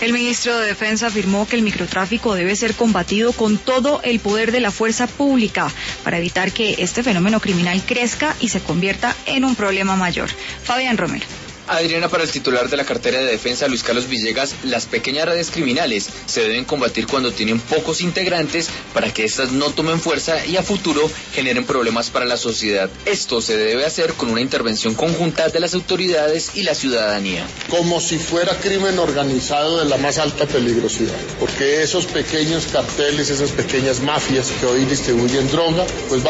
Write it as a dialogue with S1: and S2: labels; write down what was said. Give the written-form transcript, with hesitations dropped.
S1: El ministro de Defensa afirmó que el microtráfico debe ser combatido con todo el poder de la fuerza pública para evitar que este fenómeno criminal crezca y se convierta en un problema mayor. Fabián Romero.
S2: Adriana, para el titular de la cartera de defensa, Luis Carlos Villegas, las pequeñas redes criminales se deben combatir cuando tienen pocos integrantes para que éstas no tomen fuerza y a futuro generen problemas para la sociedad. Esto se debe hacer con una intervención conjunta de las autoridades y la ciudadanía.
S3: Como si fuera crimen organizado de la más alta peligrosidad, porque esos pequeños carteles, esas pequeñas mafias que hoy distribuyen droga, pues